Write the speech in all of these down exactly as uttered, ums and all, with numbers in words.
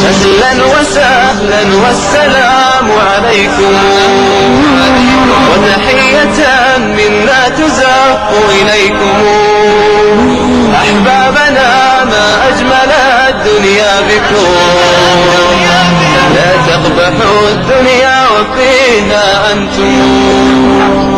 أهلا وسهلا والسلام عليكم، وتحية منا تزق إليكم. أحبابنا ما أجمل الدنيا بكم، لا تقبحوا الدنيا وفيها أنتم.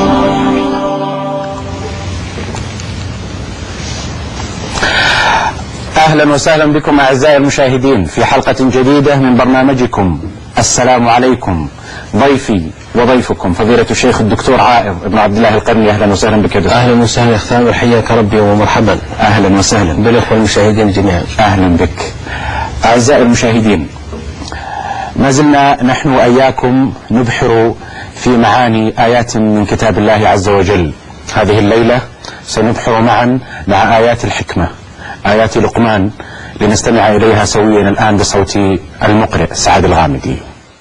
أهلا وسهلا بكم أعزائي المشاهدين في حلقة جديدة من برنامجكم السلام عليكم. ضيفي وضيفكم فضيلة الشيخ الدكتور عائض بن عبد الله القرني. أهلا وسهلا بك. أهلا وسهلا أخ ثامر، حياك ربي ومرحبا. أهلا وسهلا بالأخوة المشاهدين جميعا. أهلا بك. أعزائي المشاهدين، ما زلنا نحن وإياكم نبحر في معاني آيات من كتاب الله عز وجل. هذه الليلة سنبحر معا مع آيات الحكمة، آيات لقمان، لنستمع إليها سويا الآن بصوت المقرئ سعد الغامدي.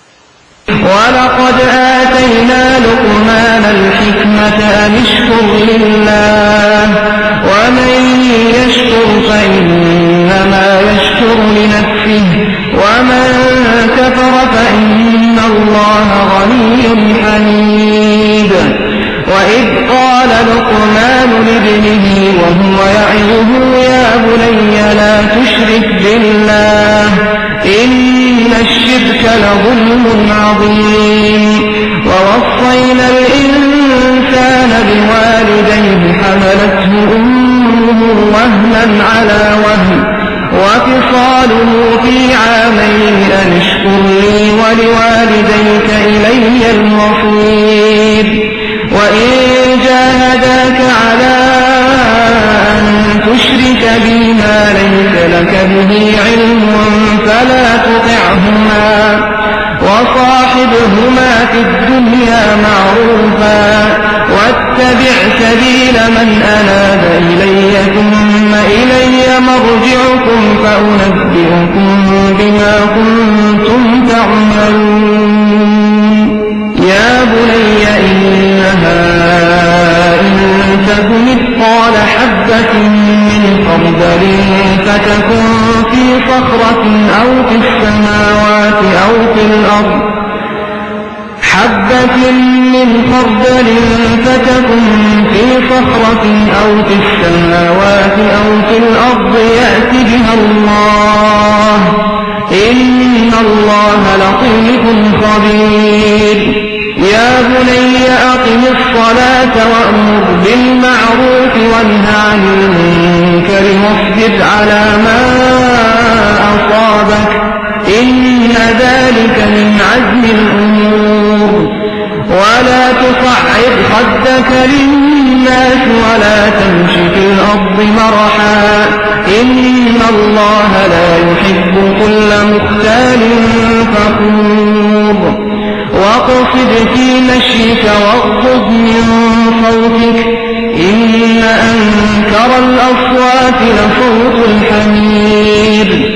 ولقد آتينا لقمان الحكمة أن اشكر لله، ومن يشكر فإنما يشكر لنفسه، ومن كفر فإن الله غني حميد. وإذ قال لقمان لابنه وهو يعظه يا بني لا تشرك بالله إن الشرك لظلم عظيم. ووصينا الإنسان بوالديه حملته أمه وهنا على وهن وفصاله في عامين أن اشكر لي ولوالديك إلي المصير. وإن جاهداك على أن تشرك بي ما ليس لك به علم فلا تطعهما، وصاحبهما في الدنيا معروفا، واتبع سبيل من أناب إلي ثم إلي مرجعكم فأنبئكم بما كنتم تعملون. يا بني إنها إن تك مثقال حبة من خردل فتكن في صخرة أو في السماوات أو في الأرض حبة من خردل فتكن في صخرة أو في السماوات أو في الأرض يأت بها الله إن الله لطيف خبير. يا بني أقم الصلاة وأمر بالمعروف وانه عن المنكر واصبر على ما أصابك إن ذلك من عزم الأمور. ولا تصعد خدك للناس ولا تمش في الأرض مرحا إن الله لا يحب كل مختال فخور. واقصد في مشيك واغضض من صوتك إن أنكر الأصوات لصوت الحمير.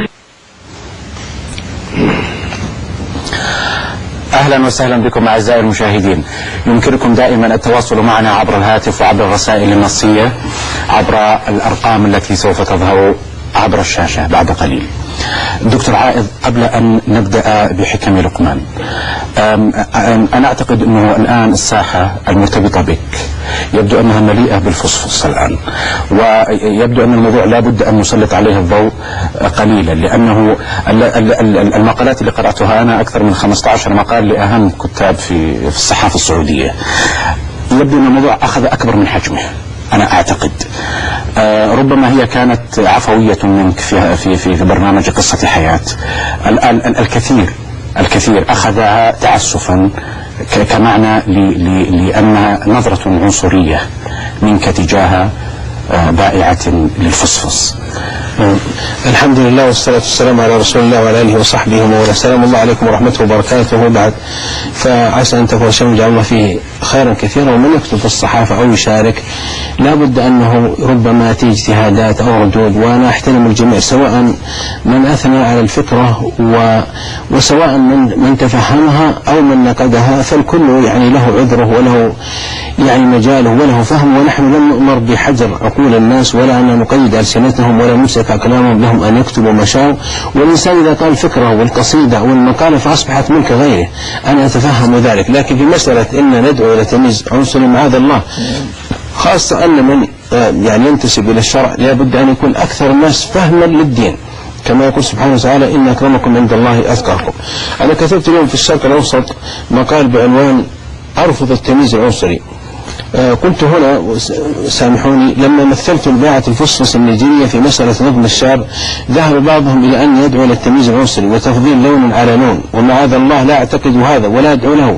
أهلا وسهلا بكم أعزائي المشاهدين. يمكنكم دائما التواصل معنا عبر الهاتف وعبر الرسائل النصية عبر الأرقام التي سوف تظهر عبر الشاشة بعد قليل. دكتور عائض، قبل أن نبدأ بحكم لقمان، أنا أعتقد أنه الآن الساحة المرتبطة بك يبدو أنها مليئة بالفصفص الآن، ويبدو أن الموضوع لا بد أن نسلط عليه الضوء قليلا، لأنه المقالات اللي قرأتها أنا أكثر من خمسة عشر مقال لأهم كتاب في الصحافة السعودية، يبدو أن الموضوع أخذ أكبر من حجمه. أنا أعتقد آه ربما هي كانت عفوية منك في في في, في برنامج قصة حياة. ال ال الكثير الكثير أخذها تعسفا كمعنى لأنها نظرة عنصرية منك تجاه آه بائعة للفصفص. الحمد لله والصلاة والسلام على رسول الله وعلى آله وصحبه ومن والاه. السلام الله عليكم ورحمته وبركاته. وبعد، فعسى أن تكون شيء جعلنا فيه خيرا كثيرا. ومن يكتب في الصحافة أو يشارك لا بد أنه ربما تيجي اجتهادات أو ردود، وأنا أحترم الجميع سواء من أثنى على الفكرة و... وسواء من من تفهمها أو من نقدها، فالكل يعني له عذره وله يعني مجاله وله فهم، ونحن لم نؤمر بحجر عقول الناس ولا أن نقيد ألسنتهم ولا نمسك ينفع كلامهم لهم أن يكتبوا ما شاءوا، والإنسان إذا قال فكرة والقصيدة أو المقالة فأصبحت ملك غيره. أنا أتفهم ذلك، لكن في مسألة إن ندعو إلى تمييز عنصري معاذ الله، خاصة أن من يعني ينتسب إلى الشرع لابد أن يكون أكثر الناس فهما للدين، كما يقول سبحانه وتعالى إن أكرمكم عند الله أتقاكم. أنا كتبت اليوم في الشرق الأوسط مقال بعنوان أرفض التمييز العنصري. آه كنت هنا سامحوني لما مثلت الباعة الفصفص النيجيرية في مسألة نظم الشعب، ذهب بعضهم إلى أن يدعو إلى التمييز العنصري وتفضيل لون على لون، ومعاذ الله لا أعتقد هذا ولا أدعو له،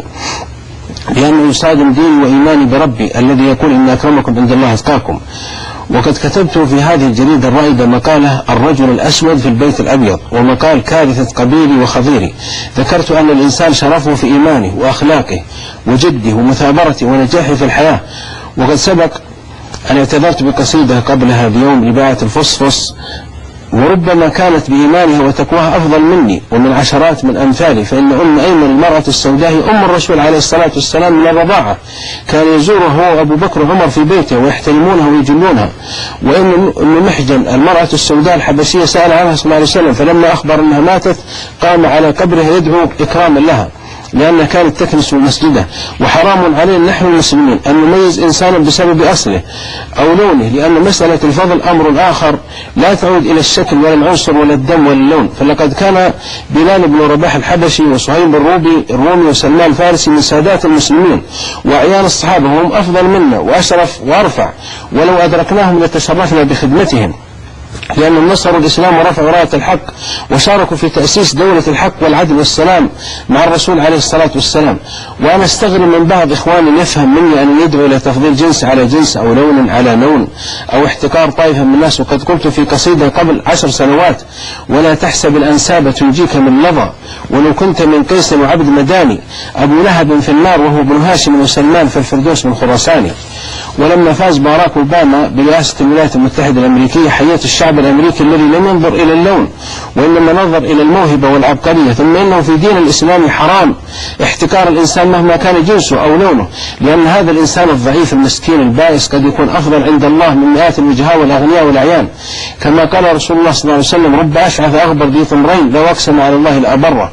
لأنه يصادم ديني وإيماني بربي الذي يقول إن أكرمكم عند الله أتقاكم. وقد كتبت في هذه الجريدة الرائدة مقالة الرجل الأسود في البيت الأبيض، ومقال كارثة قبيلي وخضيري. ذكرت أن الإنسان شرفه في إيمانه وأخلاقه وجده ومثابرته ونجاحه في الحياة. وقد سبق أن اعتذرت بقصيدة قبلها بيوم لباعة الفصفص، وربما كانت بإيمانها وتقواها أفضل مني ومن عشرات من أمثالي، فإن أم أيمن المرأة السوداء أم الرسول عليه الصلاة والسلام من الرضاعة، كان يزوره هو أبو بكر وعمر في بيته ويحترمونها ويجلونها. وإن أم محجن المرأة السوداء الحبشية سأل عنها صلى الله عليه وسلم، فلما أخبر أنها ماتت قام على قبرها يدعو إكراما لها لأنها كانت تكنس مسجده. وحرام علينا نحن المسلمين أن نميز إنسانا بسبب أصله أو لونه، لأن مسألة الفضل أمر آخر لا تعود إلى الشكل ولا العنصر ولا الدم ولا اللون. فلقد كان بلال بن رباح الحبشي وصهيب الروبي الرومي وسلمان الفارسي من سادات المسلمين وأعيان الصحابة، وهم أفضل منا وأشرف وأرفع، ولو أدركناهم لتشرفنا بخدمتهم، لأنهم نصروا الإسلام ورفعوا راية الحق وشاركوا في تأسيس دولة الحق والعدل والسلام مع الرسول عليه الصلاة والسلام. وأنا استغرب من بعض إخواني يفهم مني أن يدعو إلى تفضيل جنس على جنس أو لون على لون أو احتكار طائفة من الناس. وقد قلت في قصيدة قبل عشر سنوات: ولا تحسب الأنساب تنجيك من لظى، ولو كنت من قيس وعبد مداني، أبو لهب في النار وهو ابن هاشم وسلمان في الفردوس من خراساني. ولما فاز باراك أوباما برئاسة الولايات المتحدة الأمريكية حييت الشعب الأمريكي الذي لم ينظر إلى اللون وإنما نظر إلى الموهبة والعبقرية. ثم إنه في دين الإسلام حرام احتكار الإنسان مهما كان جنسه أو لونه، لأن هذا الإنسان الضعيف المسكين البائس قد يكون أفضل عند الله من مئات الوجهاء والأغنياء والأعيان، كما قال رسول الله صلى الله عليه وسلم: رب أشعث أغبر ذي ثمرين لو أقسم على الله لأبره.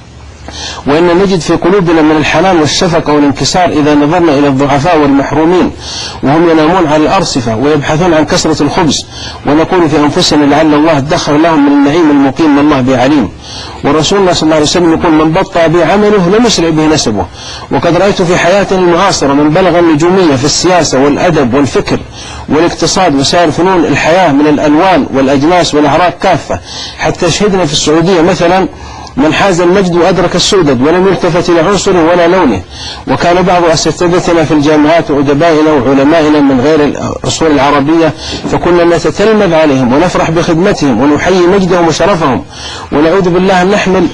وإن نجد في قلوبنا من الحنان والشفقة والانكسار إذا نظرنا إلى الضعفاء والمحرومين وهم ينامون على الأرصفة ويبحثون عن كسرة الخبز، ونقول في أنفسنا لعل الله ادخر لهم من النعيم المقيم ما الله به عليم. ورسول الله صلى الله عليه وسلم يقول: من بطأ به عمله لم يسرع به نسبه. وقد رأيت في حياتنا المعاصرة من بلغ النجومية في السياسة والأدب والفكر والاقتصاد وسائر فنون الحياة من الألوان والأجناس والأعراق كافة، حتى شهدنا في السعودية مثلا من حاز المجد وأدرك السؤدد ولم يلتفت إلى عنصره ولا لونه. وكان بعض أساتذتنا في الجامعات وأدبائنا وعلمائنا من غير الأصول العربية، فكنا نتتلمذ عليهم ونفرح بخدمتهم ونحيي مجدهم وشرفهم، ونعوذ بالله أن نحمل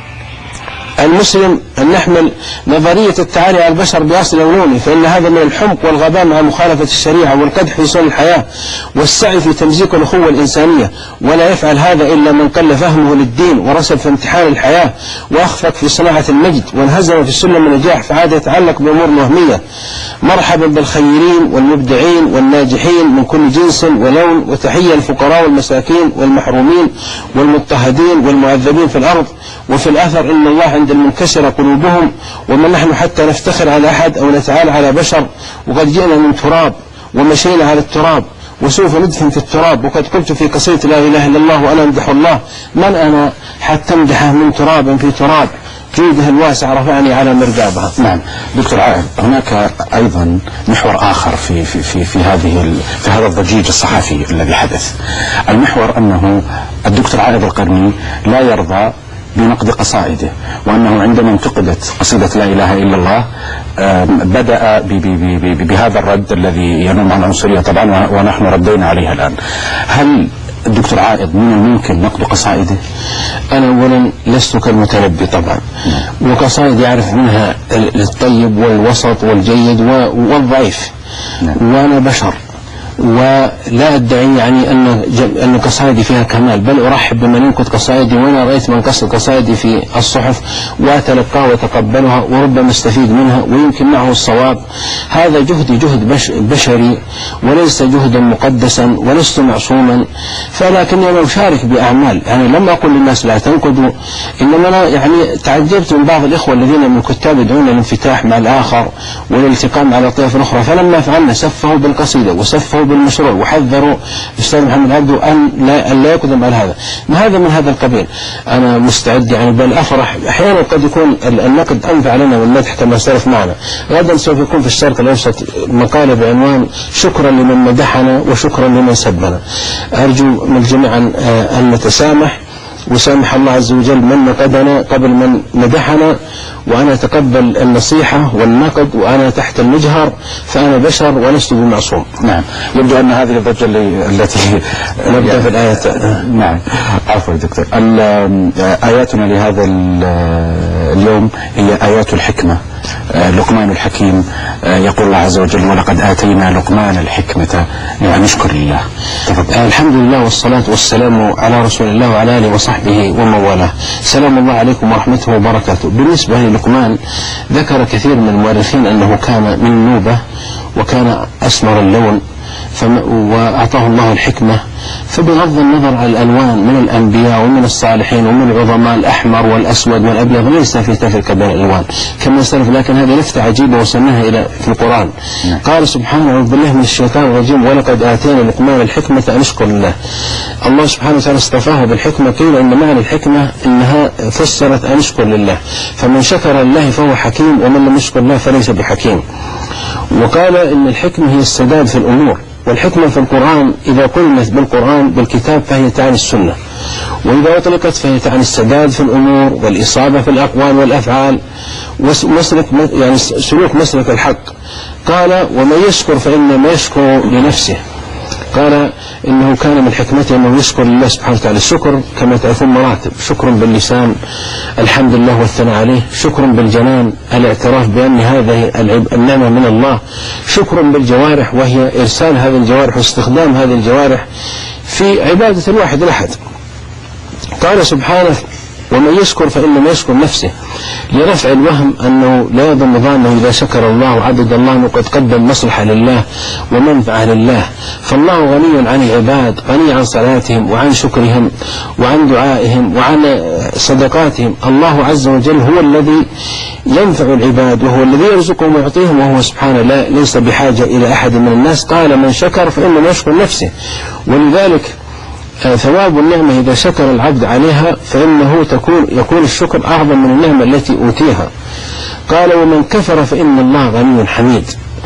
المسلم أن نحمل نظرية التعالي على البشر بأصل لونه، فإن هذا من الحمق والغباء مع مخالفة الشريعة والقدح في سنن الحياة والسعي في تمزيق الأخوة الإنسانية. ولا يفعل هذا إلا من قل فهمه للدين ورسب في امتحان الحياة وأخفق في صناعة المجد وانهزم في سلم النجاح، فعاد يتعلق بأمور وهمية. مرحبا بالخيرين والمبدعين والناجحين من كل جنس ولون، وتحية الفقراء والمساكين والمحرومين والمضطهدين والمعذبين في الأرض وفي الأثر، إن الله عند المنكسر قلوبهم. ومن نحن حتى نفتخر على أحد أو نتعالى على بشر؟ وقد جئنا من تراب ومشينا على التراب وسوف ندفن في التراب. وقد قلت في قصيدة لا إله إلا الله وأنا أمدح الله: من أنا حتى أمدحه من تراب في تراب، جوده الواسع رفعني على مرقابها. نعم دكتور عائد، هناك أيضا محور آخر في في في في هذه في هذا الضجيج الصحفي الذي حدث. المحور أنه الدكتور عائد القرني لا يرضى بنقد قصائده، وأنه عندما انتقدت قصيدة لا إله إلا الله بدأ بهذا الرد الذي ينم عن العنصرية طبعا، ونحن ردينا عليها الآن. هل الدكتور عائد من الممكن نقد قصائده؟ أنا أولا لست كالمتنبي طبعا، وقصائد يعرف منها الطيب والوسط والجيد والضعيف، وأنا بشر ولا أدعي يعني أن أن قصائدي فيها كمال، بل أرحب بمن ينقد قصائدي، وأنا رأيت من قصد قصائدي في الصحف وأتلقاها وأتقبلها وربما استفيد منها ويمكن معه الصواب. هذا جهدي جهد بش بشري وليس جهدا مقدسا ولست معصوما، فلكني أنا أشارك بأعمال. يعني لم أقل للناس لا تنقدوا، إنما أنا يعني تعجبت من بعض الإخوة الذين من الكتاب يدعون الانفتاح مع الآخر والالتقاء مع الأطياف الأخرى، فلما فعلنا سفهوا بالقصيدة وسفهوا بالمشروع وحذروا الأستاذ محمد عبده أن لا, أن لا يقدم على هذا. ما هذا من هذا القبيل. أنا مستعد يعني، بل أفرح أحيانا قد يكون النقد أنفع لنا والمدح كما سلف معنا. غدا سوف يكون في الشرق الأوسط مقالة بعنوان شكرا لمن مدحنا وشكرا لمن سبنا. أرجو من الجميع أن نتسامح وسامح الله عز وجل من نقدنا قبل من مدحنا، وأنا أتقبل النصيحة والنقد وأنا تحت المجهر، فأنا بشر ولست بمعصوم. نعم. يبدو أن هذه الضجة التي نبدأ في الآيات. نعم. عفوا دكتور. آياتنا لهذا اليوم هي آيات الحكمة. لقمان الحكيم، يقول الله عز وجل ولقد آتينا لقمان الحكمة أن يشكر لله. تفضل. الحمد لله والصلاة والسلام على رسول الله وعلى آله وصحبه ومن والاه. سلام الله عليكم ورحمته وبركاته. بالنسبة للقمان ذكر كثير من المؤرخين أنه كان من نوبة وكان أسمر اللون وأعطاه الله الحكمة، فبغض النظر عن الألوان من الأنبياء ومن الصالحين ومن العظماء الأحمر والأسود والأبيض ليس في تفرقة بين الألوان كما سلف، لكن هذه لفتة عجيبة وسماها إلى في القرآن. نعم. قال سبحانه أعوذ بالله من الشيطان الرجيم ولقد آتينا لقمان الحكمة أن يشكر لله. الله سبحانه وتعالى اصطفاه بالحكمة. قيل إن معنى الحكمة إنها فسرت أن يشكر لله، فمن شكر لله فهو حكيم ومن لم يشكر الله فليس بحكيم. وقال إن الحكمة هي السداد في الأمور، والحكمة في القرآن إذا قلنت بالقرآن بالكتاب فهي تعني السنة، وإذا أطلقت فهي تعني السداد في الأمور والإصابة في الأقوال والأفعال ومسلك يعني سلوك مسلك الحق. قال ومن يشكر فإنما يشكر لنفسه. قال إنه كان من حكمته أنه يشكر الله سبحانه وتعالى. الشكر كما تعرفون مراتب: شكر باللسان الحمد لله والثناء عليه، شكر بالجنان الاعتراف بأن هذه النعمة من الله، شكر بالجوارح وهي إرسال هذه الجوارح واستخدام هذه الجوارح في عبادة الواحد الأحد. قال سبحانه ومن يشكر فإنما يشكر نفسه، لرفع الوهم أنه لا يظن ظانه إذا شكر الله وعبد الله أنه قد قدم مصلحة لله ومنفعة لله. فالله غني عن العباد، غني عن صلاتهم وعن شكرهم وعن دعائهم وعن صدقاتهم. الله عز وجل هو الذي ينفع العباد وهو الذي يرزقهم ويعطيهم، وهو سبحانه لا ليس بحاجة إلى أحد من الناس. قال من شكر فإنما يشكر نفسه، ولذلك ثواب النعمة إذا شكر العبد عليها فإنه تكون يكون الشكر أعظم من النعمة التي أوتيها. قال ومن كفر فإن الله غني حميد.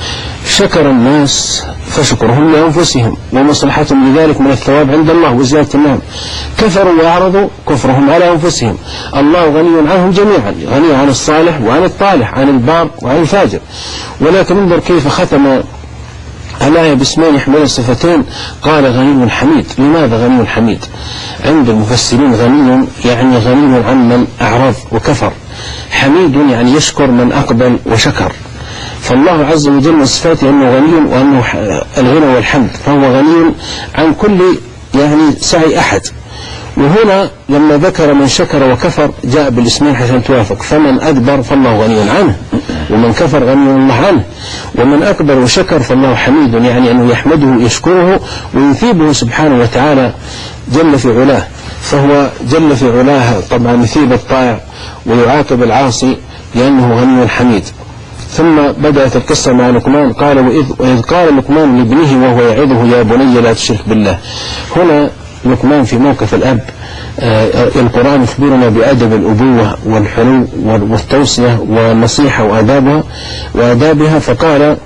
شكر الناس فشكرهم لأنفسهم ومصلحتهم لذلك من الثواب عند الله وزيادة النعم. كفروا وأعرضوا كفرهم على أنفسهم. الله غني عنهم جميعا، غني عن الصالح وعن الطالح، عن البار وعن الفاجر. ولكن انظر كيف ختم الآية باسمين يحمل الصفتين. قال غني حميد. لماذا غني حميد؟ عند المفسرين غني يعني غني عن من أعرض وكفر، حميد يعني يشكر من أقبل وشكر. فالله عز وجل من صفاته أنه غني وأنه الغنى والحمد، فهو غني عن كل يعني سعي أحد. وهنا لما ذكر من شكر وكفر جاء بالاسمين حسن توافق. فمن أدبر فالله غني عنه، ومن كفر غني الله عنه، ومن أكبر وشكر فالله حميد، يعني أنه يحمده يشكره ويثيبه سبحانه وتعالى جل في علاه. فهو جل في علاه طبعا يثيب الطائع ويعاقب العاصي لأنه غني حميد. ثم بدأت القصة مع لقمان. قال وإذ, وإذ قال لقمان لابنه وهو يعظه يا بني لا تشرك بالله. هنا لقمان في موقف الأب. آه القرآن يخبرنا بأدب الأبوة والحلو والتوصية والنصيحة وآدابها وآدابها. فقال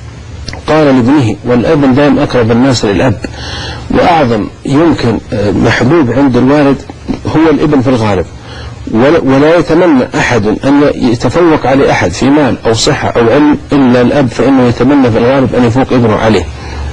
قال لابنه، والأب دائما أقرب الناس للأب، وأعظم يمكن محبوب عند الوالد هو الابن في الغالب، ولا يتمنى أحد أن يتفوق عليه أحد في مال أو صحة أو علم إلا الأب، فإنه يتمنى في الغالب أن يفوق ابنه عليه.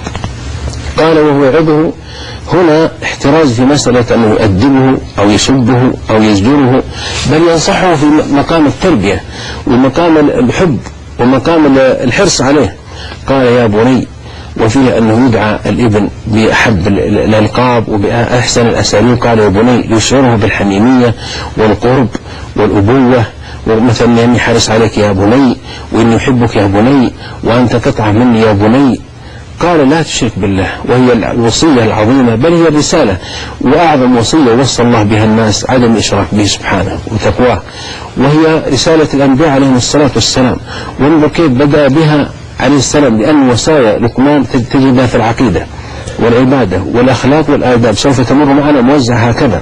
قال وهو يعظه، هنا احتراز في مسألة أنه يؤدبه أو يسبه أو يزجره، بل ينصحه في مقام التربية ومقام الحب ومقام الحرص عليه. قال يا بني وفيه أنه يدعى الابن بأحب الألقاب وبأحسن الأساليب. قال يا بني يشعره بالحميمية والقرب والأبوة، ومثلا إني حارس عليك يا بني، وإني أحبك يا بني، وأنت قطعة مني يا بني. قال لا تشرك بالله، وهي الوصية العظيمة، بل هي الرسالة وأعظم وصية وصى الله بها الناس عدم الإشراك به سبحانه وتقواه، وهي رسالة الأنبياء عليهم الصلاة والسلام. وانظر كيف بدأ بها عليه السلام، لأن وصايا لقمان تجدها في العقيدة والعبادة والأخلاق والآداب، سوف تمر معنا موزع هكذا.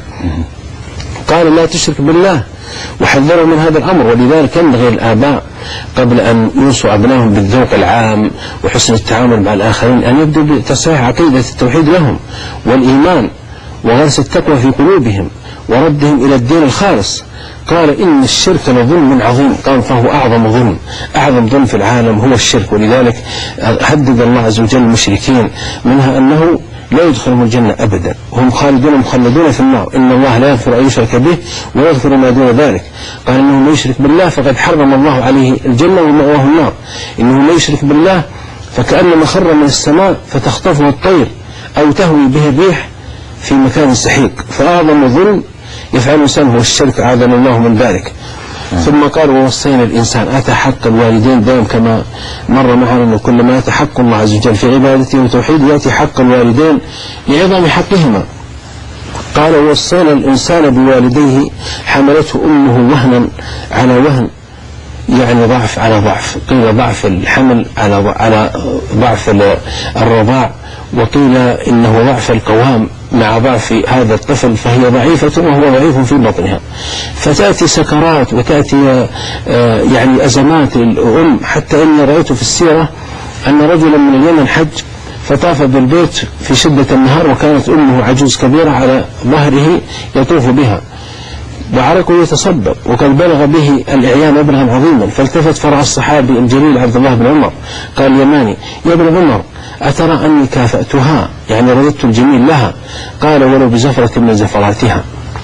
قال لا تشرك بالله وحذروا من هذا الأمر. ولذلك ينبغي الآباء قبل أن يوصوا أبنائهم بالذوق العام وحسن التعامل مع الآخرين أن يبدوا بتصحيح عقيدة التوحيد لهم والإيمان وغرس التقوى في قلوبهم وردهم إلى الدين الخالص. قال إن الشرك لظلم عظيم، قال فهو أعظم ظلم، أعظم ظلم في العالم هو الشرك. ولذلك هدد الله عز وجل المشركين منها أنه لا يدخلهم الجنة أبدا، وهم خالدون مخلدون في النار. إن الله لا يغفر أن يشرك به ويغفر ما دون ذلك. قال إنه من يشرك بالله فقد حرم الله عليه الجنة ومأواه النار. إنه من يشرك بالله فكأنما خر من السماء فتخطفه الطير أو تهوي به الريح في مكان سحيق. فأعظم ظلم يفعل الإنسان هو الشرك، أعاذنا الله من ذلك. ثم قال ووصينا الإنسان، أتى حق الوالدين دائم كما مر معنا أنه كل ما أتى حق الله عز وجل في عبادته وتوحيده يأتي حق الوالدين لعظم حقهما. قال ووصينا الإنسان بوالديه حملته أمه وهنا على وهن، يعني ضعف على ضعف، قيل ضعف الحمل على على ضعف الرضاع، وقيل إنه ضعف القوام مع ضعف هذا الطفل، فهي ضعيفة وهو ضعيف في بطنها. فتأتي سكرات وتأتي يعني أزمات الأم، حتى إني رأيت في السيرة أن رجلا من اليمن حج فطاف بالبيت في شدة النهار وكانت أمه عجوز كبيرة على ظهره يطوف بها وعرقه يتصبب وقد بلغ به الإعيان مبلغا عظيما. فالتفت فرع الصحابي الجليل عبد الله بن عمر قال يماني يا ابن عمر أترى أني كافأتها، يعني رددت الجميل لها؟ قال ولو بزفرة من زفراتها.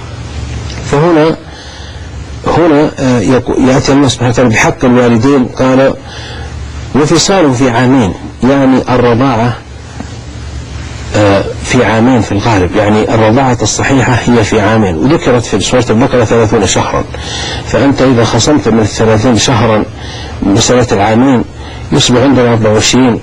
فهنا هنا يأتي الله سبحانه وتعالى بحق الوالدين. قال وفصاله في عامين، يعني الرضاعة في عامين في الغالب، يعني الرضاعة الصحيحة هي في عامين، وذكرت في سورة البقرة ثلاثون شهرا. فأنت إذا خصمت من الثلاثين شهرا مسألة العامين يصبح عندنا أربعة وعشرين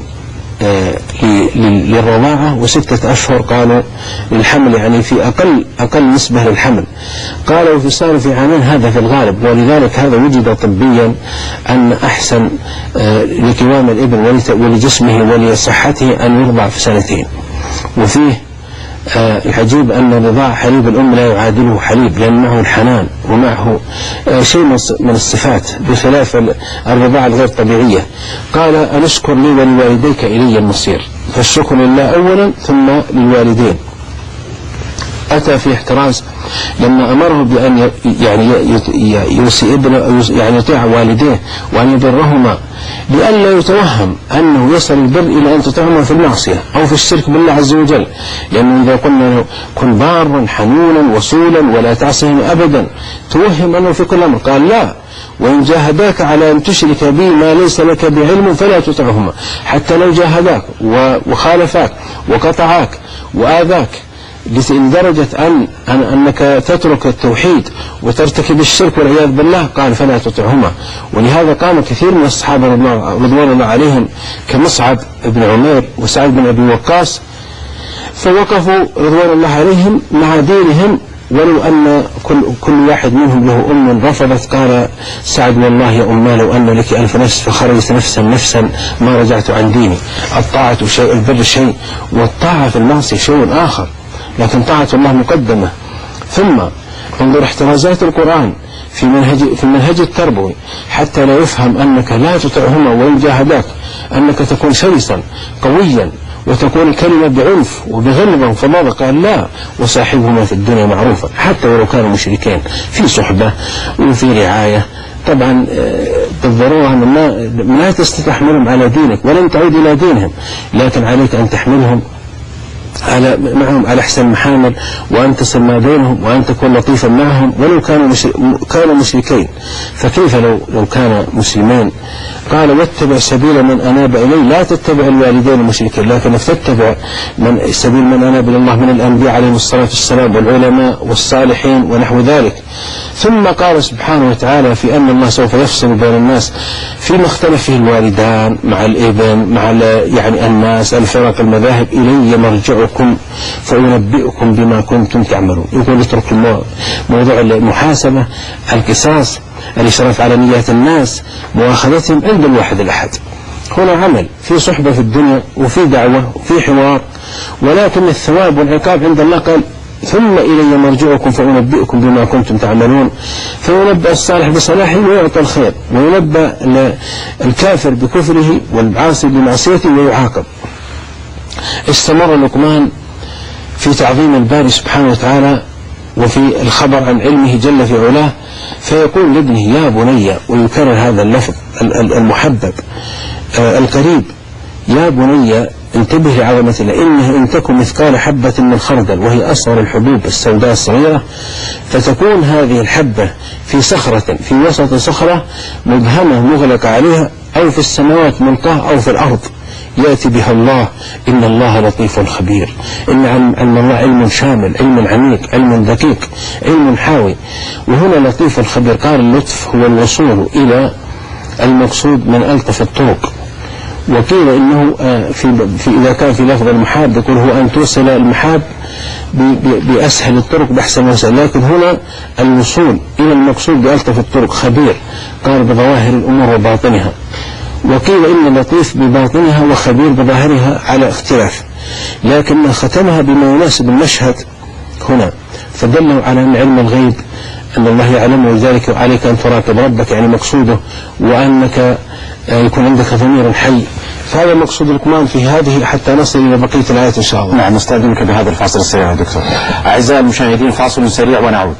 للرضاعة وستة أشهر قالوا للحمل، يعني في أقل أقل نسبة للحمل. قالوا وفصاله في عامين، هذا في الغالب. ولذلك هذا وجد طبيا أن أحسن لكوام الابن ولجسمه ولصحته أن يرضع في سنتين. وفيه آه العجيب أن رضاع حليب الأم لا يعادله حليب، لأن معه الحنان ومعه آه شيء من الصفات بخلاف الرضاعة الغير طبيعية. قال أنشكر لي ولوالديك إلي المصير، فالشكر لله أولا ثم للوالدين. أتى في احتراز لما أمره بأن يعني يوصي ابنه، يعني يطيع والديه وأن يبرهما، لئلا يتوهم أنه يصل البر إلى أن تطعهما في المعصية أو في الشرك بالله عز وجل. لأنه إذا قلنا له كن بارا حنونا وصولا ولا تعصيهما أبدا توهم أنه في كل أمر. قال لا، وإن جاهداك على أن تشرك بي ما ليس لك بعلم فلا تطعهما، حتى لو جاهداك وخالفاك وقطعاك وآذاك لدرجة أن أنك تترك التوحيد وترتكب الشرك والعياذ بالله، قال فلا تطعهما. ولهذا قام كثير من الصحابة رضوان الله عليهم كمصعب بن عمير وسعد بن أبي وقاص فوقفوا رضوان الله عليهم مع دينهم، ولو أن كل, كل واحد منهم له أم رفضت. قال سعد والله يا أمه لو أن لك ألف نفس فخرجت نفسا نفسا ما رجعت عن ديني. الطاعة شيء، البر شيء، والطاعة في المعصية شيء آخر، لكن طاعة الله مقدمة. ثم انظر احترازات القرآن في منهج في المنهج التربوي حتى لا يفهم أنك لا تطعهما وإن جاهداك، أنك تكون شرسا قويا وتكون الكلمة بعنف وبغلظة وفظاظة. قال لا، وصاحبهما في الدنيا معروفا، حتى ولو كانوا مشركين، في صحبة وفي رعاية. طبعا بالضرورة ما تستحملهم على دينك ولن تعود إلى دينهم، لكن عليك أن تحملهم على معهم على أحسن المحامل، وأن تصل ما بينهم، وأن تكون لطيفا معهم ولو كانوا مش... كانوا مشركين. فكيف لو لو كانوا مسلمين؟ قال واتبع سبيل من أناب إلي، لا تتبع الوالدين المشركين، لكن تتبع من سبيل من أناب إلى الله من الأنبياء عليهم الصلاة والسلام والعلماء والصالحين ونحو ذلك. ثم قال سبحانه وتعالى في أن الله سوف يفصل بين الناس فيما اختلف فيه الوالدان مع الابن مع يعني الناس الفرق المذاهب، إلي مرجعكم فأنبئكم بما كنتم تعملون. يقول اترك موضوع المحاسبة، القصاص، الإشراف على نيات الناس، مؤاخذتهم عند الواحد الأحد. هنا عمل في صحبة في الدنيا وفي دعوة وفي حوار، ولكن الثواب والعقاب عند الله قال ثم إلي مرجعكم فأنبئكم بما كنتم تعملون. فينبأ الصالح بصلاحه ويعطى الخير، وينبأ الكافر بكفره والعاصي بمعصيته ويعاقب. استمر لقمان في تعظيم الباري سبحانه وتعالى وفي الخبر عن علمه جل في علاه، فيقول لابنه يا بني، ويكرر هذا اللفظ المحبب القريب، يا بني انتبه لعظمة الله، إنه إن تكن مثقال حبة من خردل، وهي أصغر الحبوب السوداء الصغيرة، فتكون هذه الحبة في صخرة في وسط صخرة مبهمة مغلقة عليها، أو في السماوات ملقاة، أو في الأرض يأتي بها الله، إن الله لطيف خبير. إن علم الله علم شامل، علم عميق، علم دقيق، علم حاوي. وهنا لطيف خبير. قال اللطف هو الوصول إلى المقصود من ألطف الطرق. وقيل إنه في, في إذا كان في لفظ المحاب يقول هو أن توصل المحاب بأسهل الطرق بأحسن ما يسهل، لكن هنا الوصول إلى المقصود بألطف الطرق. خبير قال بظواهر الأمور وباطنها. وقيل إن لطيف بباطنها وخبير بظاهرها على اختلاف، لكن ختمها بما يناسب المشهد هنا، فدلوا على أن علم الغيب أن الله يعلمه، ولذلك عليك أن تراقب ربك، يعني مقصوده، وأنك يكون عندك ضمير حي. فهذا مقصود لقمان في هذه حتى نصل إلى بقية الآية إن شاء الله. نعم، نستأذنك بهذا الفاصل السريع يا دكتور. أعزائي المشاهدين فاصل سريع ونعود.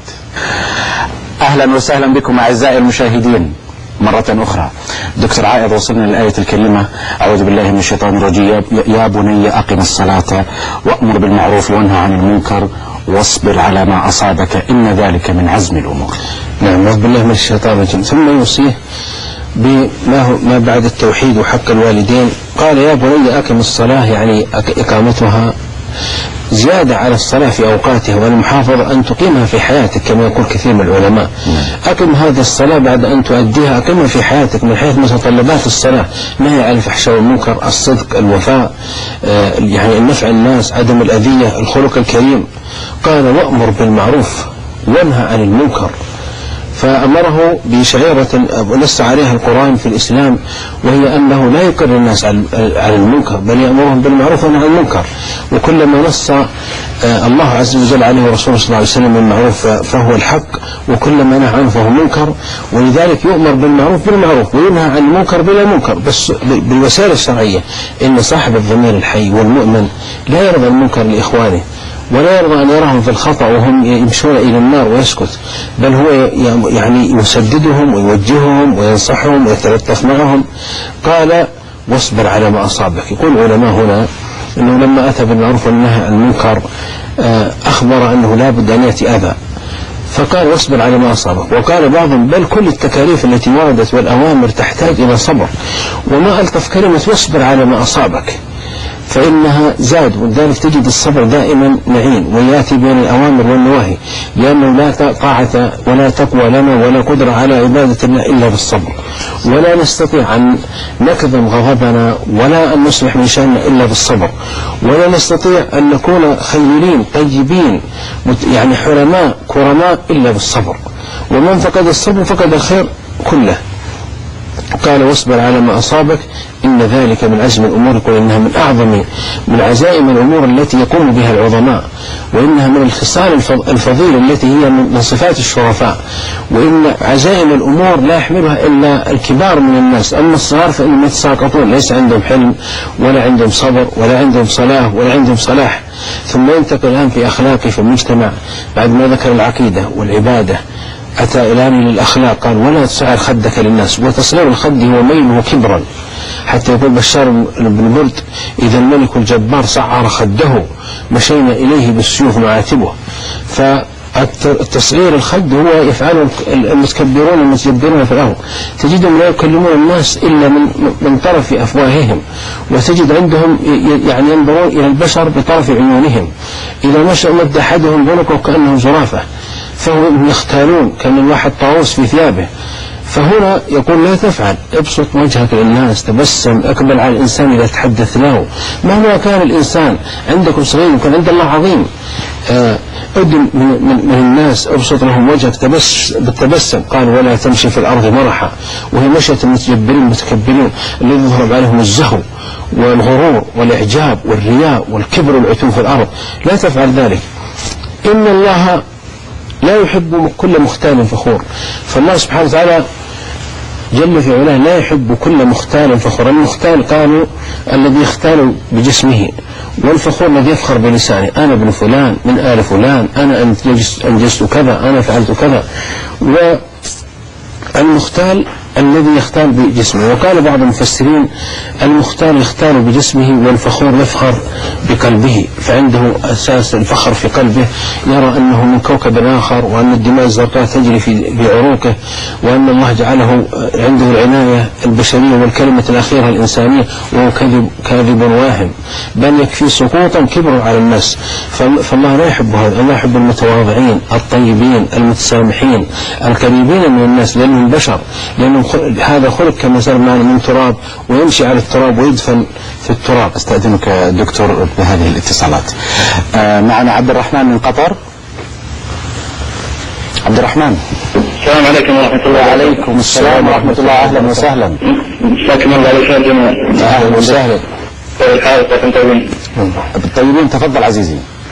أهلا وسهلا بكم أعزائي المشاهدين مرة أخرى. دكتور عائض، وصلنا للآية الكريمة أعوذ بالله من الشيطان الرجيم، يا بني أقم الصلاة وأمر بالمعروف وانهى عن المنكر واصبر على ما أصابك إن ذلك من عزم الأمور. نعم، أعوذ بالله من الشيطان الرجيم. ثم يوصيه بما هو ما بعد التوحيد وحق الوالدين. قال يا بني أقم الصلاة، يعني إقامتها زيادة على الصلاة في أوقاتها، والمحافظة أن تقيمها في حياتك كما يقول كثير من العلماء. أقم هذه الصلاة بعد أن تؤديها، أقمها في حياتك من حيث متطلبات الصلاة، نهي عن الفحشاء والمنكر، الصدق، الوفاء، آه يعني النفع الناس، عدم الأذية، الخلق الكريم. قال وأمر بالمعروف وانهى عن المنكر، فأمره بشعيرة نص عليها القرآن في الإسلام، وهي أنه لا يقر الناس على المنكر بل يأمرهم بالمعروف ونهى عن المنكر. وكلما نص الله عز وجل عليه ورسوله صلى الله عليه وسلم بالمعروف فهو الحق، وكلما نهى عنه فهو منكر. ولذلك يؤمر بالمعروف بالمعروف وينهى عن المنكر بلا منكر، بس بالوسائل الشرعية. إن صاحب الضمير الحي والمؤمن لا يرضى المنكر لإخوانه، ولا يرضى أن يراهم في الخطأ وهم يمشون إلى النار ويسكت، بل هو يعني يسددهم ويوجههم وينصحهم ويتلطف معهم. قال واصبر على ما أصابك. يقول العلماء هنا أنه لما أتى بالمعروف والنهي عن المنكر أخبر أنه لا بد أن يأتي أذى، فقال واصبر على ما أصابك. وقال بعضهم بل كل التكاليف التي وردت والأوامر تحتاج إلى صبر، وما ألطف كلمة واصبر على ما أصابك، فإنها زاد. ولذلك تجد الصبر دائما معين ويأتي بين الأوامر والنواهي، لأنه لا طاعة ولا تقوى لنا ولا قدرة على عبادة الله إلا بالصبر، ولا نستطيع أن نكظم غضبنا ولا أن نصلح من شأننا إلا بالصبر، ولا نستطيع أن نكون خيرين طيبين يعني حرماء كرماء إلا بالصبر، ومن فقد الصبر فقد الخير كله. قال واصبر على ما أصابك إن ذلك من عزم الأمور. يقول إنها من أعظم من عزائم الأمور التي يقوم بها العظماء، وإنها من الخصال الفضيلة التي هي من صفات الشرفاء، وإن عزائم الأمور لا يحملها إلا الكبار من الناس، أما الصغار فإنهم يتساقطون، ليس عندهم حلم ولا عندهم صبر ولا عندهم صلاة ولا عندهم صلاح. ثم ينتقل الآن في أخلاقه في المجتمع بعد ما ذكر العقيدة والعبادة، أتى إلى للأخلاق. قال ولا تسعر خدك للناس، وتصغير الخد هو ميله كبرا، حتى يقول بشار بن برد: إذا الملك الجبار سعر خده مشينا إليه بالسيوف معاتبه. فالتصعير الخد هو يفعله المتكبرون المتجبرون في الأرض، تجدهم لا يكلمون الناس إلا من من طرف أفواههم، وتجد عندهم يعني ينظرون إلى البشر بطرف عيونهم. إذا مشى مد أحدهم عنقه كأنه زرافة، فهم يختالون كأن الواحد طاووس في ثيابه. فهنا يقول: لا تفعل، ابسط وجهك للناس، تبسم، اقبل على الإنسان إذا تحدث له مهما كان الإنسان. عندكم صغير يكون عند الله عظيم، أدن من, من, من الناس، ابسط لهم وجهك تبس بالتبسم. قال: ولا تمشي في الأرض مرحا، وهي مشية المتجبرين المتكبرين الذي يظهر عليهم الزهو والغرور والإعجاب والرياء والكبر والعتو في الأرض. لا تفعل ذلك، إن الله لا يحب كل مختال فخور. فالله سبحانه وتعالى جل في علاه لا يحب كل مختال فخور. المختال قالوا الذي يختال بجسمه، والفخور الذي يفخر بلسانه: أنا ابن فلان من آل فلان، أنا أنجزت كذا، أنا فعلت كذا. والمختال الذي يختال بجسمه. وقال بعض المفسرين: المختال يختال بجسمه والفخور يفخر بقلبه، فعنده أساس الفخر في قلبه، يرى أنه من كوكب آخر، وأن الدماء الزرقاء تجري في بعروقه، وأن الله جعله عنده العناية البشرية والكلمة الأخيرة الإنسانية، وهو كذب كاذب واهم، بل يكفي سقوطا كبر على الناس. فالله لا يحب هذا. الله يحب المتواضعين الطيبين المتسامحين القريبين من الناس، لأنهم بشر، لأنهم هذا خلق كما سأل معنا من تراب، ويمشي على التراب ويدفن في التراب. استأذنك دكتور بهذه الاتصالات. آه معنا عبد الرحمن من قطر. عبد الرحمن. السلام عليكم ورحمة الله. وعليكم السلام ورحمة الله. أهلا وسهلا. مساكم الله على خير جميعا. أهلا وسهلا. كيف حالك يا طيبين؟ بالطيبين. تفضل عزيزي.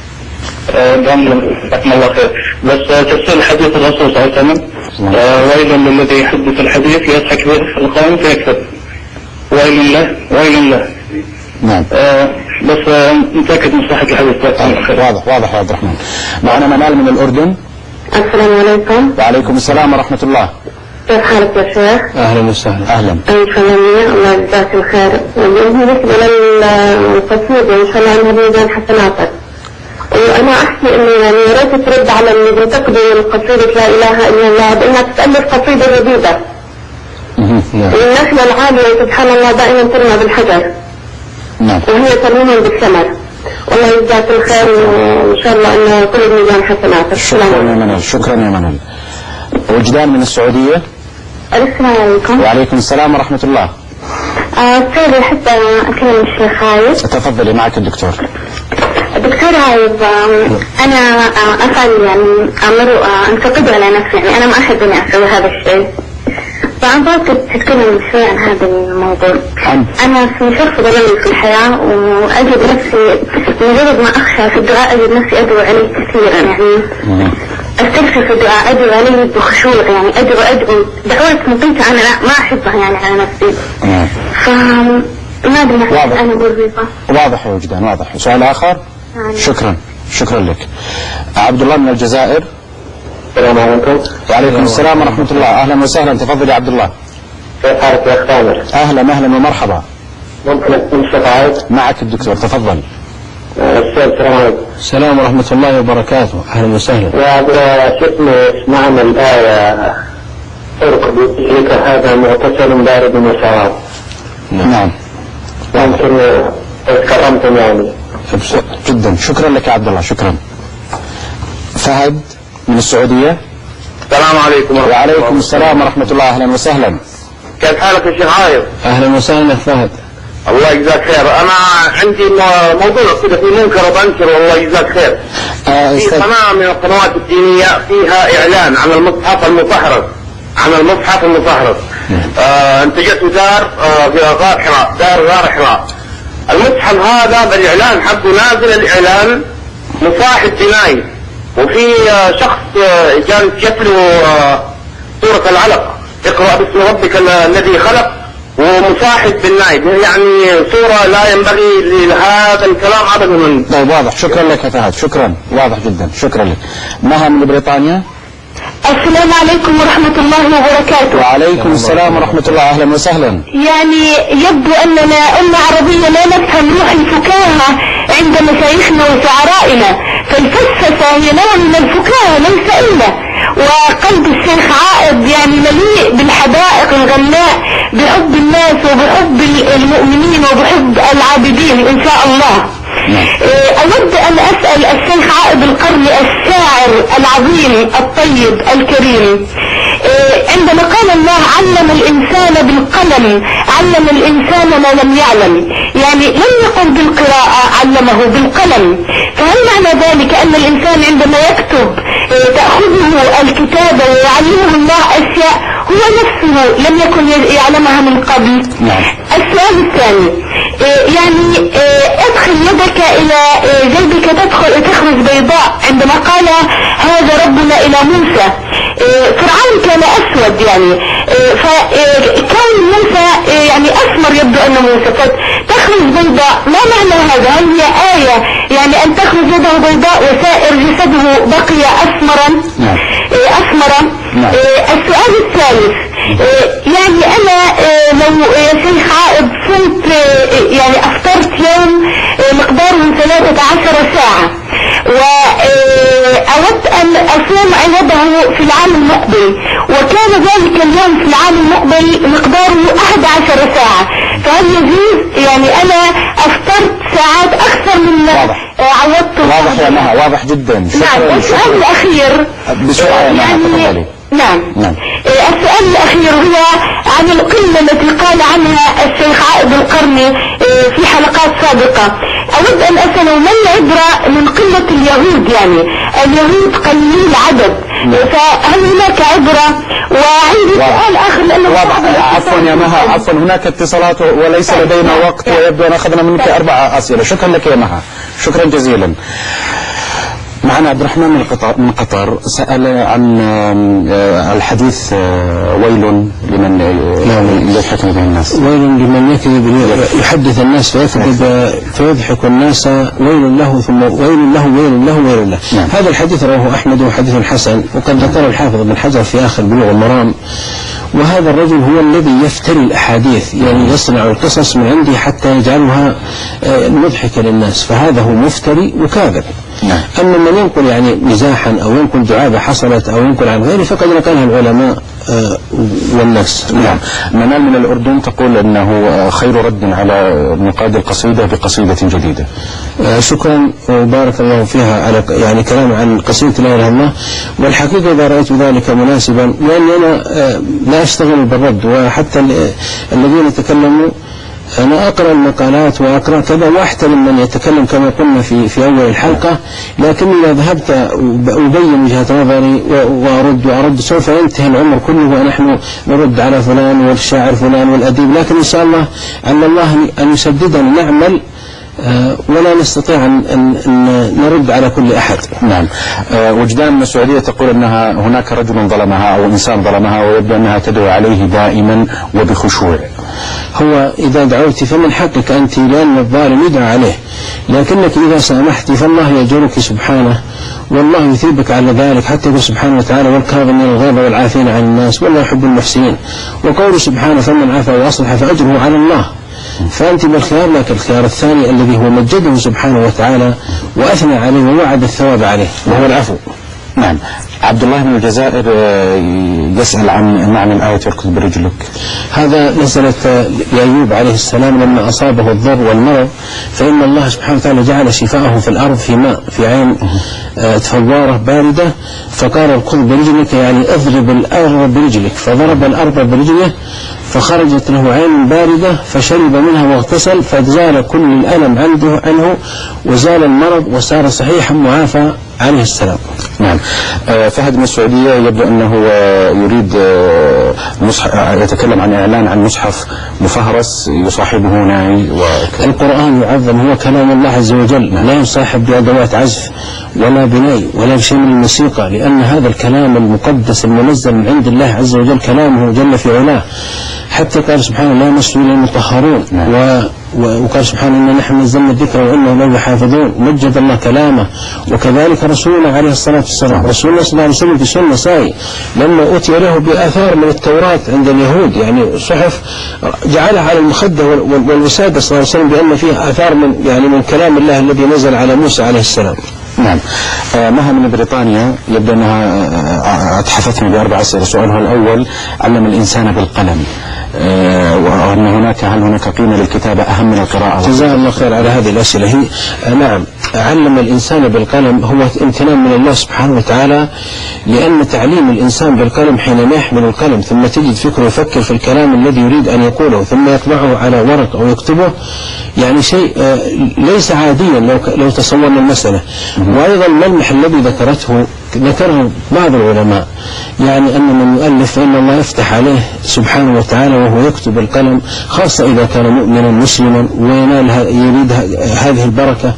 جزاكم الله خير. بس تفسير حديث الرسول صلى الله عليه وسلم: ويل للذي يحدث الحديث يضحك به في القوم فيكذب، ويل له ويل له. نعم. آه بس آه متأكد من صحة الحديث. واضح واضح يا عبد الرحمن. معنا منال من الأردن. السلام عليكم. وعليكم السلام ورحمة الله. كيف حالك يا شيخ؟ أهلا وسهلا. أهلا. أي فهمية، الله يجزاك الخير. بالنسبة للقصيدة إن شاء الله أنها بميزان حسناتك. وأنا أحكي إنه يعني يا ريت ترد على اللي بينتقدوا قصيدة لا إله إلا الله بإنها تألف قصيدة جديدة. والنخلة العالية سبحان الله دائما ترمى بالحجر. نعم. وهي ترميم بالثمر. والله يجزاك الخير، وإن شاء الله إنه كل بميزان حسناتك. شكرا يا منال. شكرا يا منال. وجدان من السعودية. السلام عليكم. وعليكم السلام ورحمة الله. سيدي أحب أكلم الشيخ عايز. تفضلي معك الدكتور. دكتور عايز، أنا أفعل يعني أمر أنتقد على نفسي، يعني أنا ما أحب إني أسوي هذا الشيء، فأنا بس تتكلم شوي عن هذا الموضوع. أنا في شخص ضلالي في الحياة، وأجد نفسي مجرد ما أخشى في الدعاء أجد نفسي أدعو عليه كثيرا، يعني أستغفر في الدعاء، أدعو عليه بخشوع، يعني أدعو أدعو دعوات مقيتة أنا لا ما أحبها يعني على نفسي. فما أدري نحن أنا بالرضا. واضح يا وجدان، واضح. سؤال آخر؟ يعني. شكرا شكرا لك. عبد الله من الجزائر. السلام عليكم. وعليكم السلام ورحمة الله. أهلا وسهلا. تفضل يا عبد الله. كيف حالك يا خالد؟ أهلا أهلا ومرحبا. ممكن أكون شفاعي؟ معك الدكتور. تفضل. السلام عليكم. السلام ورحمة الله وبركاته. أهلا وسهلا. يا شيخنا اسمعنا الآية: اركض بك هذا مغتسل بارد وشراب. نعم. ممكن تكرمتم يعني. جدا. شكرا لك يا عبد الله. شكرا. فهد من السعودية. السلام عليكم. وعليكم السلام ورحمة الله. أهلا وسهلا. كيف حالك يا شيخ عايض؟ أهلا وسهلا فهد. الله يجزاك خير. أنا عندي موضوع كده في منكر وبنكر، والله يجزاك خير. آه في قناة من القنوات الدينية فيها إعلان عن المصحف المطهر، عن المصحف المطهر. آه انتجته دار آه في غار حراء، دار غار حراء. المصحف هذا بالإعلان حقه نازل الإعلان مصاحب بناي، وفي آه شخص آه جالس يتلو آه سورة العلق: اقرأ باسم ربك الذي خلق، ومصاحب بالنايب، يعني صورة لا ينبغي لهذا الكلام أبدا. طيب واضح. شكرا لك يا فهد. شكرا. واضح جدا. شكرا لك. مها من بريطانيا. السلام عليكم ورحمة الله وبركاته. وعليكم السلام ورحمة الله، أهلا وسهلا. يعني يبدو أننا أمة عربية لا نفهم روح الفكاهة عند مشايخنا وشعرائنا، فالفلسفة هي نوع من الفكاهة ليس إلا، وقلب الشيخ عائد يعني مليء بالحدائق الغناء بحب الناس وبحب المؤمنين وبحب العابدين إن شاء الله. أود أن أسأل الشيخ عائد القرني الشاعر العظيم الطيب الكريم، عندما قال الله علم الإنسان بالقلم علم الإنسان ما لم يعلم، يعني لم يقل بالقراءة، علمه بالقلم، فهل معنى ذلك أن الإنسان عندما يكتب تأخذه الكتابة ويعلمه الله أشياء هو نفسه لم يكن يعلمها من قبل؟ السؤال الثاني، يعني ادخل يدك إلى جيبك تدخل تخرج بيضاء، عندما قال هذا ربنا إلى موسى، فرعون كان أسود يعني، فكون موسى يعني أسمر يبدو أنه موسى، فتخرج بيضاء، ما معنى هذا؟ هل هي آية يعني أن تخرج يده بيضاء وسائر جسده بقي أسمرا أسمرا؟ السؤال الثالث، يعني أنا لو يا شيخ عائد صمت يعني أفطرت يوم مقداره ثلاثة عشر ساعة وأردت أن أصوم عوضه في العام المقبل، وكان ذلك اليوم في العام المقبل مقداره أحد عشر ساعة، فهل يجوز يعني أنا أفطرت ساعات أكثر من عوضته؟ واضح يا مها، واضح جدا. نعم. السؤال الأخير بسرعة يعني نعم. نعم. السؤال الأخير هو عن القلة التي قال عنها الشيخ عائد القرني في حلقات سابقة. أود أن أسأل ما العبرة من قلة اليهود؟ يعني اليهود قليل عدد، فهل هناك عبرة؟ وعندي سؤال آخر لأنه عفوا يا مها، عفوا هناك اتصالات وليس لدينا وقت، ويبدو أن أخذنا منك أربع أسئلة. شكرا لك يا مها، شكرا جزيلا. معنا عبد الرحمن من قطر، سأل عن الحديث ويل لمن يضحك به الناس. ويل لمن يكذب يحدث الناس فيكذب فيضحك الناس، ويل له ثم ويل له ويل له ويل له. نعم. هذا الحديث رواه أحمد وحديث حسن، وقد ذكر الحافظ ابن حجر في آخر بلوغ المرام. وهذا الرجل هو الذي يفتري الأحاديث، يعني يصنع القصص من عنده حتى يجعلها مضحكة للناس، فهذا هو مفتري وكاذب. نعم. أما من ينقل يعني مزاحا أو ينقل دعابة حصلت أو ينقل عن غيره فقد نقلها العلماء والناس. نعم. منال من الأردن تقول أنه خير رد على نقاد القصيدة بقصيدة جديدة. شكرا وبارك الله فيها على يعني كلام عن قصيدة لا إله إلا الله. والحقيقة إذا رأيت ذلك مناسبا، لأني أنا لا أشتغل بالرد، وحتى الذين تكلموا أنا أقرأ المقالات وأقرأ كذا وأحترم من يتكلم كما قلنا في في أول الحلقة، لكن إذا ذهبت أبين وجهة نظري وأرد وأرد سوف ينتهي العمر كله ونحن نرد على فلان والشاعر فلان والأديب، لكن إن شاء الله أن الله أن يسددنا نعمل ولا نستطيع أن نرد على كل أحد. نعم. وجدان من السعودية تقول أنها هناك رجل ظلمها أو إنسان ظلمها ويبدو أنها تدعو عليه دائما وبخشوع. هو إذا دعوت فمن حقك أنت، لأن الظالم يدعى عليه، لكنك إذا سامحت فالله يجرك سبحانه، والله يثيبك على ذلك، حتى يقول سبحانه وتعالى والكاظمين الغيظ والعافين عن الناس والله يحب المحسنين، وقوله سبحانه فمن عفا وأصلح فأجره على الله. فأنت بالخيار، لكن الخيار الثاني الذي هو مجده سبحانه وتعالى وأثنى عليه ووعد الثواب عليه وهو العفو. نعم. عبد الله من الجزائر يسأل عن معنى الآية اركض برجلك. هذا نزلت لأيوب عليه السلام لما أصابه الضر والمرض، فإن الله سبحانه وتعالى جعل شفاءه في الأرض في ماء في عين فوارة باردة، فقال اركض برجلك يعني اضرب الأرض برجلك، فضرب الأرض برجله فخرجت له عين باردة فشرب منها واغتسل فزال كل الألم عنده عنه وزال المرض وصار صحيحا معافى عليه السلام. نعم. آه فهد من السعودية يبدو أنه آه يريد آه مصحف، يتكلم عن إعلان عن مصحف مفهرس يصاحبه ناي. القرآن يعظم، هو كلام الله عز وجل، لا يصاحب بأدوات عزف ولا بناي ولا بشيء من الموسيقى، لأن هذا الكلام المقدس المنزل من عند الله عز وجل كلامه جل في علاه، حتى قال سبحانه لا يمسه إلا المطهرون. و وقال سبحانه إن نحن نزلنا الذكر وإنه له لحافظون، مجد الله كلامه. وكذلك رسولنا عليه الصلاة والسلام، رسولنا صلى الله عليه وسلم في سنة النسائي لما أتي له بآثار من التوراة عند اليهود، يعني صحف جعلها على المخدة والوسادة صلى الله عليه وسلم بأن فيها آثار من يعني من كلام الله الذي نزل على موسى عليه السلام. نعم. آه مها من بريطانيا يبدو أنها أتحفتني بأربع أسئلة. سؤالها الأول: علم الإنسان بالقلم، آه وأن هناك هل هناك قيمة للكتابة أهم من القراءة؟ جزاه الله خير على هذه الأسئلة. هي آه نعم، علم الإنسان بالقلم هو امتنان من الله سبحانه وتعالى، لأن تعليم الإنسان بالقلم حينما يحمل القلم ثم تجد فكره يفكر في الكلام الذي يريد أن يقوله ثم يطبعه على ورق أو يكتبه، يعني شيء آه ليس عاديا لو لو تصورنا المسألة. وأيضا الملمح الذي ذكرته ذكره بعض العلماء، يعني أن من يؤلف فإن الله يفتح عليه سبحانه وتعالى وهو يكتب القلم، خاصة إذا كان مؤمنا مسلما وينال يريد هذه البركة.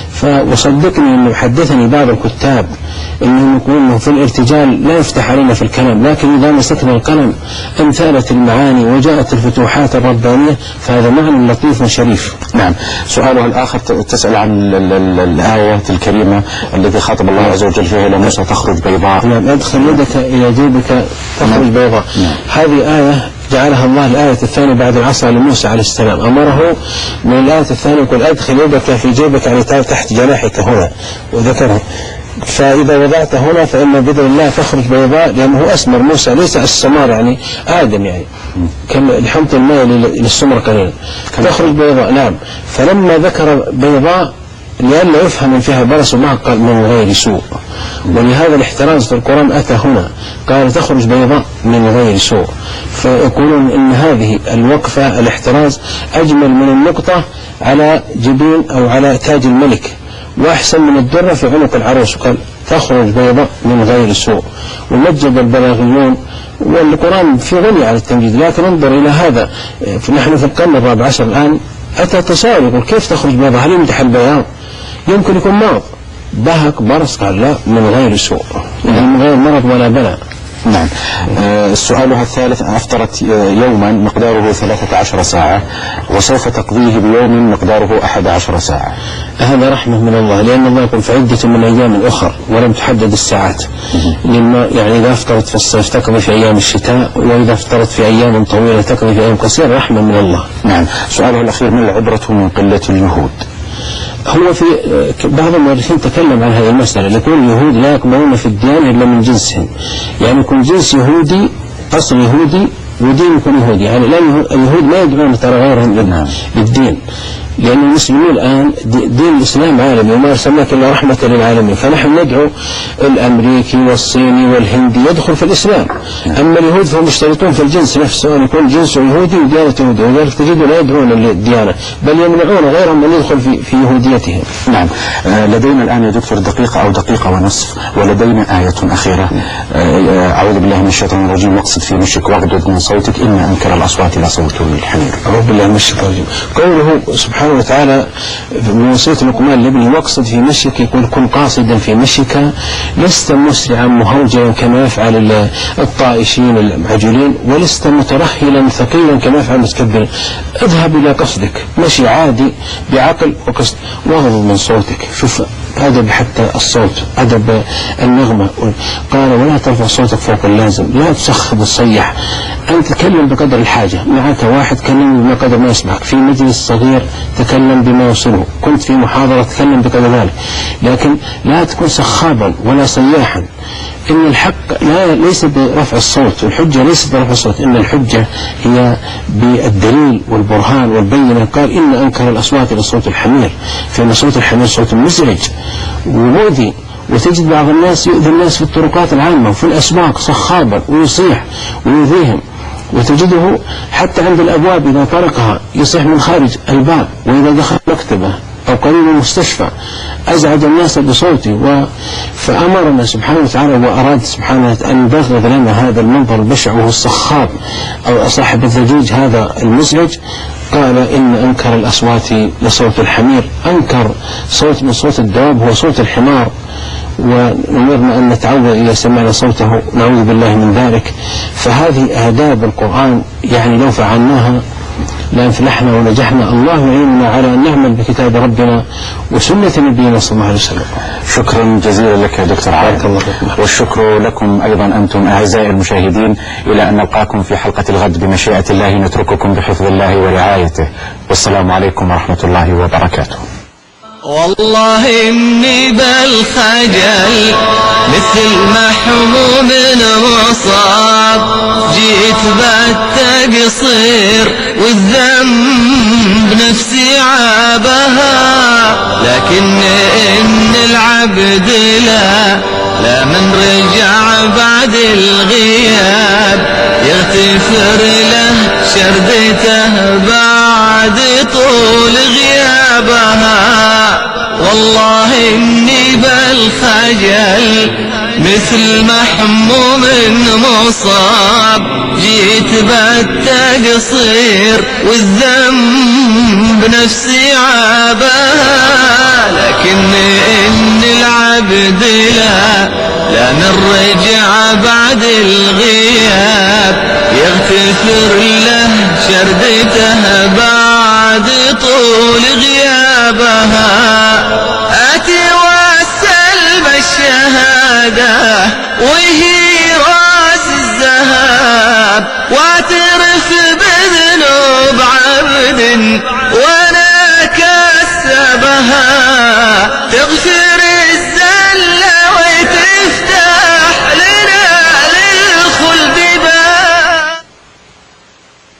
وصدقني أنه حدثني بعض الكتاب أنهم يقولون في الارتجال لا يفتح علينا في الكلام، لكن إذا مسكنا القلم امتالت المعاني وجاءت الفتوحات الربانية، فهذا معنى لطيف شريف. نعم. سؤالها الآخر تسأل عن الآية الكريمة التي خاطب الله عز وجل فيها إلى موسى: تخرج بيضاء. نعم، أدخل يدك إلى جيبك تخرج بيضاء. نعم. هذه آية جعلها الله الآية الثانية بعد العصا لموسى عليه السلام، أمره من الآية الثانية يقول: أدخل يدك في جيبك، يعني تحت جناحك هنا، وذكرها. فإذا وضعت هنا فإن بإذن الله تخرج بيضاء، لأنه أسمر موسى ليس السمار يعني آدم، يعني كم الحمض الماء للسمر قليلا، تخرج بيضاء. نعم. فلما ذكر بيضاء لئلا يفهم فيها برص معقل من غير سوء، ولهذا الاحتراز في القرآن أتى هنا، قال تخرج بيضاء من غير سوء. فيقولون إن هذه الوقفة الاحتراز أجمل من النقطة على جبين أو على تاج الملك، وأحسن من الدرة في عنق العروس، قال تخرج بيضاء من غير سوء. ومجد البلاغيون، والقرآن في غني على التمجيد. لكن انظر إلى هذا، نحن في القرن الرابع عشر الآن أتى تساؤل يقول كيف تخرج بيضاء؟ هل يمدح البياض؟ يمكن يكون مرض، بهك برص، قال لا، من غير سوء، يعني من غير مرض ولا بلاء. نعم. آه سؤالها الثالث: أفطرت يوما مقداره ثلاثة عشر ساعة وسوف تقضيه بيوم مقداره أحد عشر ساعة. هذا رحمة من الله، لأن الله يقول فعدة من أيام أخر ولم تحدد الساعات. لما يعني إذا أفطرت في الصيف تقضي في أيام الشتاء، وإذا أفطرت في أيام طويلة تقضي في أيام قصيرة، رحمة من الله. نعم. سؤاله الأخير: ما العبرة من قلة اليهود؟ هو في بعض المؤرخين تكلم عن هذه المسألة، يقول اليهود لا يقبلون في الديانة إلا من جنسهم، يعني يكون جنس يهودي، أصل يهودي، ودين يكون يهودي، يعني لأن اليهود ما يدعون ترى غيرهم للدين، لأن المسلمين الآن دين الإسلام عالمي وما أرسلناك إلا رحمة للعالمين، فنحن ندعو الأمريكي والصيني والهندي يدخل في الإسلام. أما اليهود فهم مشترطون في الجنس نفسه أن يكون جنسه يهودي وديانة يهودية، ولذلك تجدوا لا يدعون للديانة بل يمنعون غيرهم أن يدخل في, في يهوديتهم. نعم. آه لدينا الآن يا دكتور دقيقة أو دقيقة ونصف، ولدينا آية أخيرة. آه أعوذ بالله من الشيطان الرجيم: واقصد في مشيك واغضض من صوتك إن أنكر الأصوات لصوت الحمير. أعوذ بالله من الشيطان الرجيم. قوله سبحانه وتعالى من وصية لقمان لابنه: واقصد في مشيك، يقول كن قاصدا في مشيك، لست مسرعا مهوجا كما يفعل الطائشين المعجولين، ولست مترهلا ثقيلا كما يفعل المتكبرين. اذهب إلى قصدك، مشي عادي بعقل وقصد، واغضض من صوتك. شوف أدب حتى الصوت، أدب النغمة. قال ولا ترفع صوتك فوق اللازم، لا تسخب الصيح، أن تتكلم بقدر الحاجة. معك واحد كلم بما قدر ما يسمعك، في مجلس صغير تكلم بما يوصله، كنت في محاضرة تكلم بقدر ذلك، لكن لا تكون سخابا ولا صياحا. إن الحق لا ليس برفع الصوت، والحجة ليست برفع الصوت، إن الحجة هي بالدليل والبرهان والبينة. قال إن أنكر الأصوات لصوت الحمير، فإن صوت الحمير صوت مزعج ومؤذي، وتجد بعض الناس يؤذي الناس في الطرقات العامة وفي الأسواق صخابا ويصيح ويؤذيهم، وتجده حتى عند الأبواب إذا طرقها يصيح من خارج الباب، وإذا دخل مكتبه أو قريب المستشفى أزعج الناس بصوته. و... فأمرنا سبحانه وتعالى وأراد سبحانه أن يبغض لنا هذا المنظر البشع وهو الصخاب أو صاحب الضجيج هذا المزعج. قال إن أنكر الأصوات لصوت الحمير، أنكر صوت من صوت الدواب هو صوت الحمار، ونمرنا أن نتعود إذا سمعنا صوته نعوذ بالله من ذلك. فهذه آداب القرآن، يعني لو فعلناها لا أفلحنا ونجحنا. الله يعيننا على أن نعمل بكتاب ربنا وسنة نبينا صلى الله عليه وسلم. شكرا جزيلا لك يا دكتور عادل، والشكر لكم أيضا أنتم أعزائي المشاهدين. إلى أن نلقاكم في حلقة الغد بمشيئة الله، نترككم بحفظ الله ورعايته، والسلام عليكم ورحمة الله وبركاته. والله إني بالخجل مثل محموم مصاب، جيت بالتقصير والذنب نفسي عابها، لكن إن العبد لا لا من رجع بعد الغياب يغتفر له شردته بعد طول غيابها. والله إني بالخجل مثل محموم مصاب، جيت بالتقصير والذنب نفسي عابها، لكن إن العبد لا لا من رجع بعد الغياب يغتفر له شردته